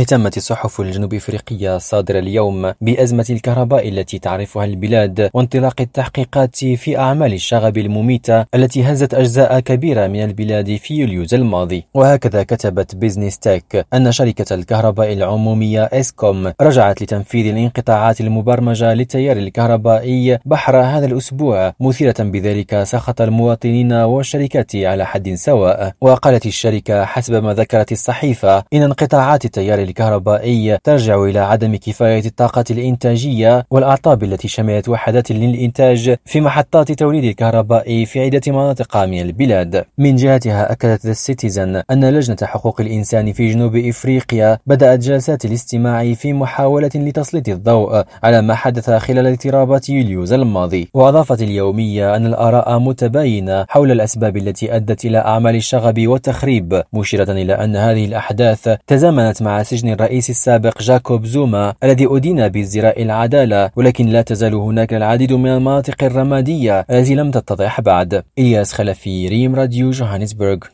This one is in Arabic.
اهتمت الصحف الجنوب أفريقية الصادرة اليوم بأزمة الكهرباء التي تعرفها البلاد وانطلاق التحقيقات في أعمال الشغب المميتة التي هزت أجزاء كبيرة من البلاد في يوليوز الماضي. وهكذا كتبت بيزنس تك أن شركة الكهرباء العمومية إسكوم رجعت لتنفيذ الانقطاعات المبرمجة للتيار الكهربائي بحر هذا الأسبوع، مثيرة بذلك سخط المواطنين والشركات على حد سواء. وقالت الشركة حسب ما ذكرت الصحيفة إن انقطاعات التيار الكهربائي ترجع إلى عدم كفاية الطاقة الإنتاجية والأعطاب التي شملت وحدات للإنتاج في محطات توليد الكهرباء في عدة مناطق من البلاد. من جهتها أكدت السيتيزن أن لجنة حقوق الإنسان في جنوب إفريقيا بدأت جلسات الاستماع في محاولة لتسليط الضوء على ما حدث خلال اضطرابات يوليوز الماضي. وأضافت اليومية أن الآراء متباينة حول الأسباب التي أدت إلى أعمال الشغب والتخريب، مشيرة إلى أن هذه الأحداث تزامنت مع سجن الرئيس السابق جاكوب زوما الذي أدين بازدراء العدالة، ولكن لا تزال هناك العديد من المناطق الرمادية التي لم تتضح بعد. إلياس خلفي، ريم راديو، جوهانسبرغ.